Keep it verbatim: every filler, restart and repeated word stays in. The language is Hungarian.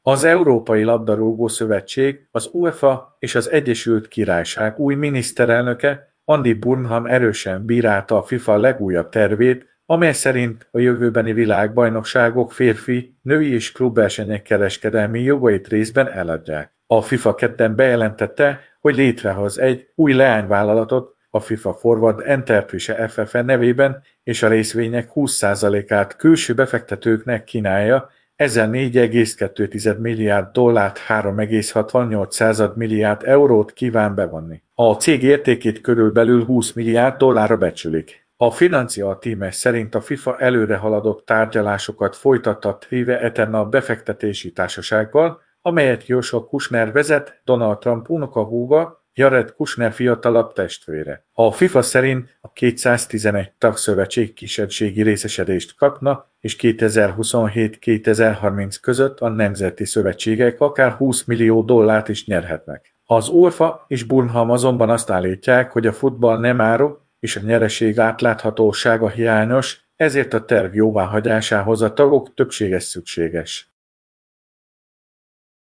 Az Európai Labdarúgó-szövetség, az UEFA és az Egyesült Királyság új miniszterelnöke, Andy Burnham erősen bírálta a FIFA legújabb tervét, amely szerint a jövőbeni világbajnokságok férfi, női és klubversenyek kereskedelmi jogait részben eladják. A FIFA kedden bejelentette, hogy létrehoz egy új leányvállalatot, a FIFA Forward Enterprise ef ef e nevében, és a részvények húsz százalékát külső befektetőknek kínálja, ezzel négy egész kettő milliárd dollárt, három egész hatvannyolc milliárd eurót kíván bevonni. A cég értékét körülbelül húsz milliárd dollárra becsülik. A Financial Times szerint a FIFA előre haladott tárgyalásokat folytatta Trive Eterna befektetési társasággal, amelyet Joshua Kushner vezet, Donald Trump unokahúga, Jared Kushner fiatalabb testvére. A FIFA szerint a kétszáztizenegy tagszövetség kisebbségi részesedést kapna, és kétezer-huszonhét - kétezer-harminc között a nemzeti szövetségek akár húsz millió dollárt is nyerhetnek. Az UEFA és Burnham azonban azt állítják, hogy a futball nem áru, és a nyereség átláthatósága hiányos, ezért a terv jóváhagyásához a tagok többsége szükséges.